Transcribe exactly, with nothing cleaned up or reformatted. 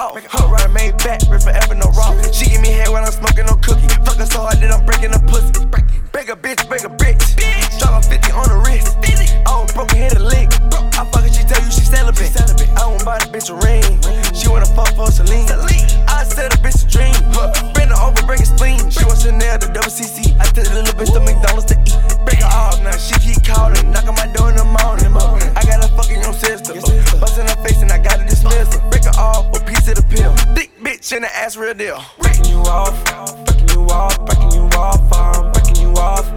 off. Hook right, made back, rip forever, no raw. She give me head when I'm smoking no cookie. Fuck her so hard that I'm breaking her pussy. Break a bitch, break a bitch. Drop a fifty on the wrist. I was broken, hit a lick. I fuck her, she tell you she celibate. I won't buy the bitch a ring. She wanna fuck for Celine. I said a bitch a dream. Bend her over, break a spleen. She wants Chanel to double C C. I tell the little bitch to McDonald's to eat. Break her off now, she keep calling. Knock on my door in the morning. I got a fucking young sister. Bust in her face and I gotta dismiss her. Break her off, a piece of the pill. Thick bitch in the ass, real deal. Breaking you off, breaking you off, breaking you off, I'm breaking you off.